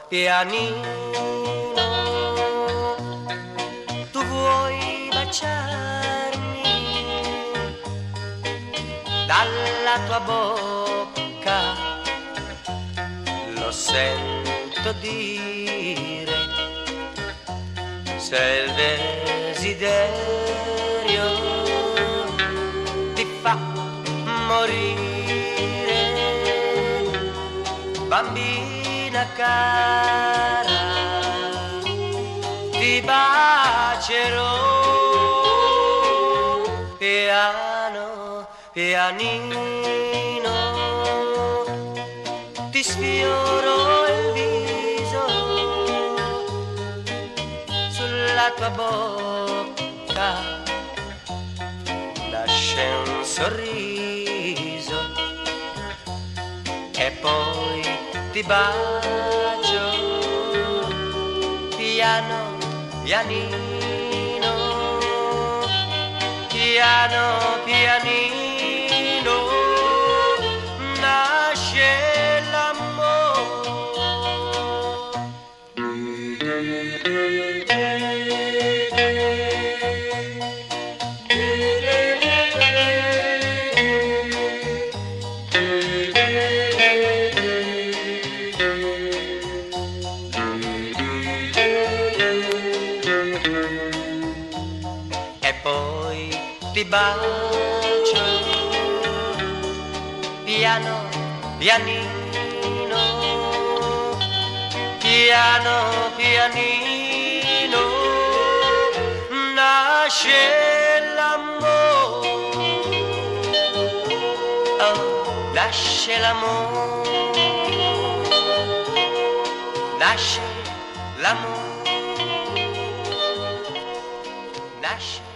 pianino, tu vuoi baciarmi, dalla tua bocca lo sento dire, se il desiderio ti fa morire, bambina cara, ti bacerò piano pianino, ti sfioro il viso, sulla tua bocca nasce un sorriso e poi ti bacio piano pianino, piano pianino, nasce e poi ti bacio piano pianino, piano pianino, nasce l'amore, oh, nasce l'amore, nasce l'amore, nasce